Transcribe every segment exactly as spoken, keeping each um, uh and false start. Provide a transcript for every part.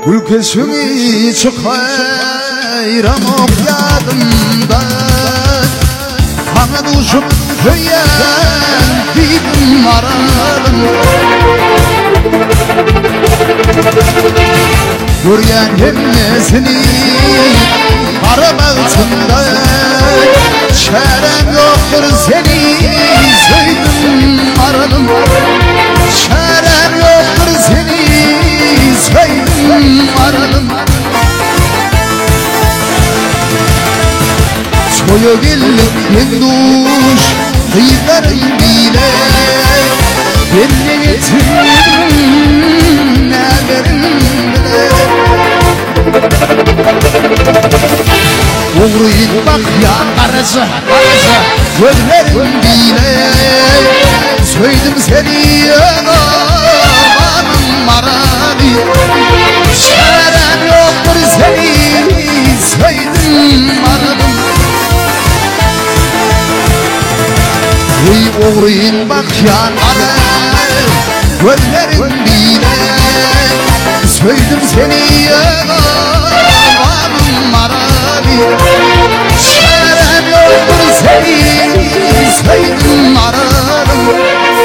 Ülkesini çıkayram okuyadımda Kana düşüp hüyen didim aradım Göryen hemmesini arab altında Çarem yoktur seni söyledim aradım Çarem yoktur seni söyledim aradım Soyu gelip yenduş kıyıların bile Belli getirdim ne verin bile Uğruyun bak ya karısı karısı Gözlerin bile Söyledim seni ağabanım arabi Çarem yoktur seni söyledim aradım Ey uğruyun bak ya karısı Gözlerin bile Söyledim seni ağabanım arabi Çarem yoktur seni söyledim aradım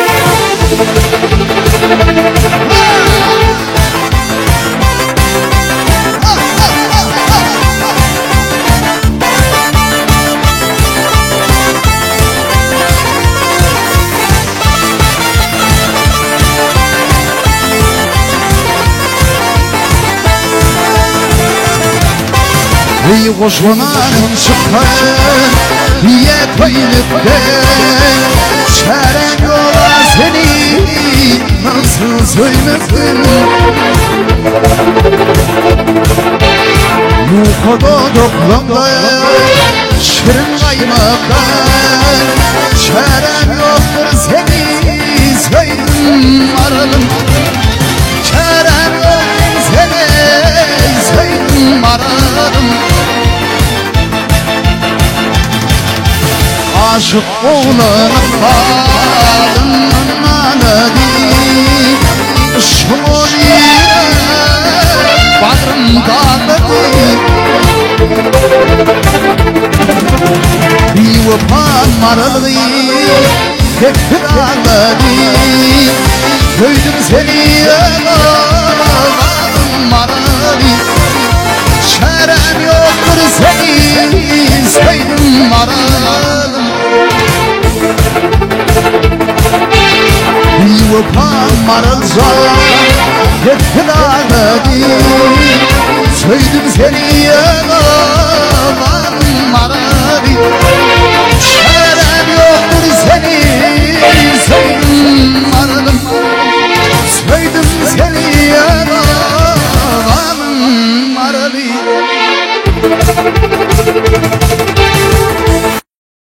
Ey koşmanın çıkan Niye koyup de Çaren yola seni Nasıl söylesin Yukarıda doklamda Şirin kaymaktan Çaren yoktur seni Söyledim aradım Çaren yoktur seni Söyledim aradım Aşık oğlanın bağlının anadi Şumuriye Badrım dağladı Bir vapan maralı Hep dağladı Gördüm seni ağladım maralı Çarem yoktur seni Söyledim aradım Bir vapan maralza Hep kınadı Söyledim seni